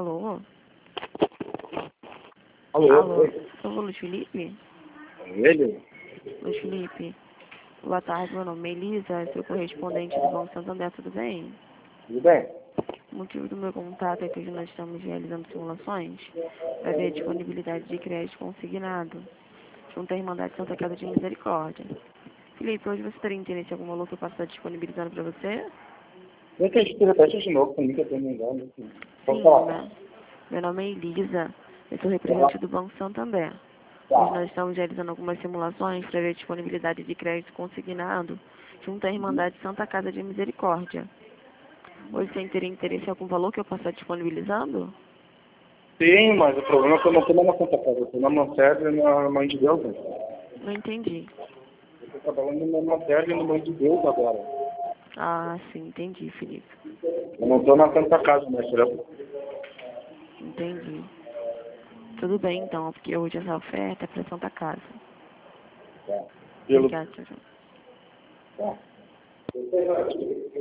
Alô? Alô? Alô? Oi. Sou o Luiz Felipe? Ele? Luiz Felipe. Boa tarde, meu nome é Elisa, sou correspondente do Banco Santander, tudo bem? Tudo bem? O motivo do meu contato é que hoje nós estamos realizando simulações para ver a disponibilidade de crédito consignado junto à Irmandade Santa Casa de Misericórdia. Felipe, hoje você teria interesse em algum valor que eu possa estar disponibilizando para você? Vem que a gente tira teste de novo comigo, que eu tenho engano. Pode Sim, falar. meu nome é Elisa, eu sou representante do Banco Santander. Hoje nós estamos realizando algumas simulações para ver a disponibilidade de crédito consignado junto à Irmandade Santa Casa de Misericórdia. Hoje você teria interesse em algum valor que eu possa estar disponibilizando? Sim, mas o problema é que eu não estou na Santa Casa, eu estou na Mancebe e na Mãe de Deus. Né? Não entendi. Eu estou trabalhando na Mancebe e na Mãe de Deus agora. Ah, sim, entendi, Felipe. Eu não estou na Santa Casa, né, senhor? Entendi. Tudo bem, então, porque hoje essa oferta é para Santa Casa. Tá. Obrigada, tchau, tchau. Tá.